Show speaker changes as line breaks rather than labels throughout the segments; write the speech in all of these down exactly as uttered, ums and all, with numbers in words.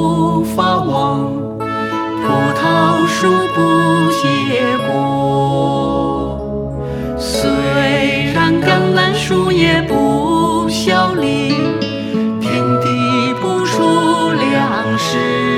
无法忘，葡萄树不结果。虽然橄榄树也不效力，天地不出粮食。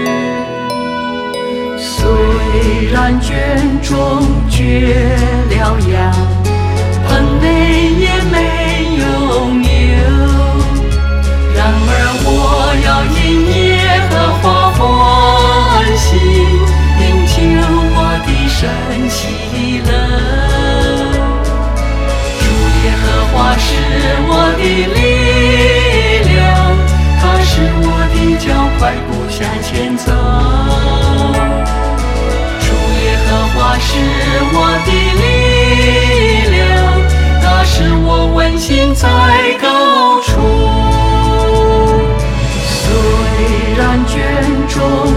虽然圈中绝了羊，棚内也没有牛，然而我要因耶和华欢喜，因救我的神喜乐。主耶和华是我的力量，他使我的脚快步向前走。主耶和华是我的力量，他使我温馨在高处。虽然卷中